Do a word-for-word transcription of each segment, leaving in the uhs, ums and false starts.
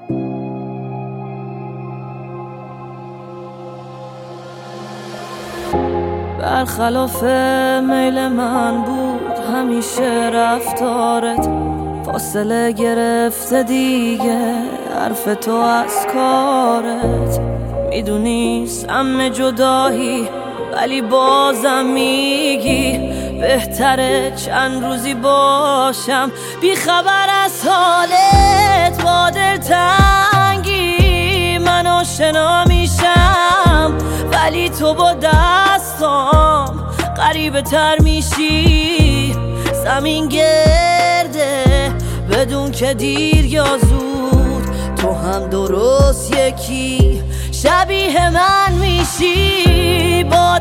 برخلاف میل من بود همیشه رفتارت، فاصله گرفته دیگه حرف تو از کارت. میدونی سم جدایی ولی بازم میگی بهتره چند روزی باشم بی خبر از حالت. با دلتنگی من آشنا میشم ولی تو با دستام غریبه تر میشی. زمین گرده بدون که دیر یا زود، تو هم درست یکی شبیه من میشی. با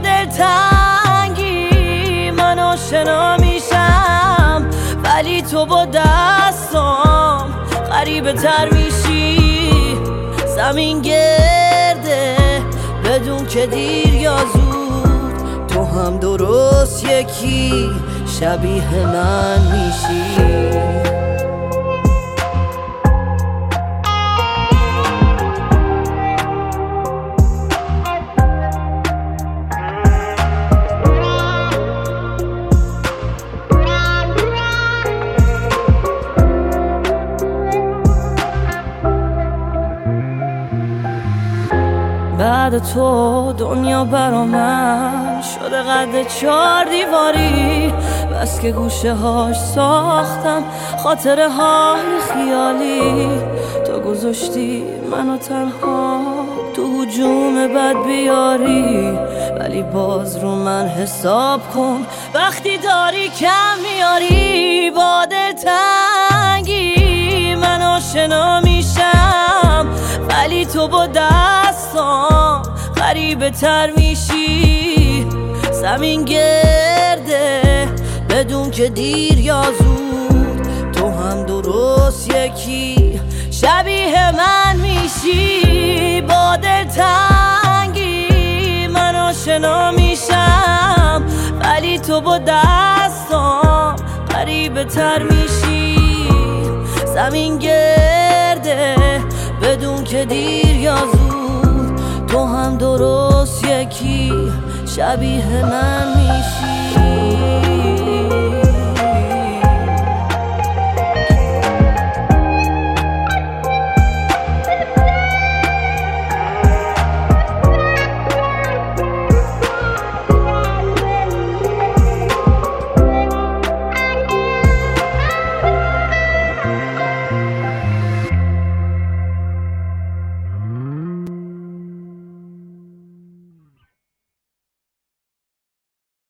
دلتنگی من آشنا میشم ولی تو با دستام غریبه تر میشی. زمین گرده بدون که دیر یا زود، تو هم درست یکی شبیه من میشی. بعد تو دنیا برا من شده قد چار دیواری، بس که گوشه هاش ساختم خاطره های خیالی. تو گذاشتی منو تنها تو هجوم بد بیاری، ولی باز رو من حساب کن وقتی داری کم میاری. با دلتنگی من آشنا میشم ولی تو با دستام غریبه تر میشی. زمین گرده بدون که دیر یا زود، تو هم درست یکی شبیه من میشی. با دلتنگی من آشنا میشم ولی تو با دستام غریبه تر میشی. زمین گرده بدون که دیر یا زود، تو هم درست یکی شبیه من میشی.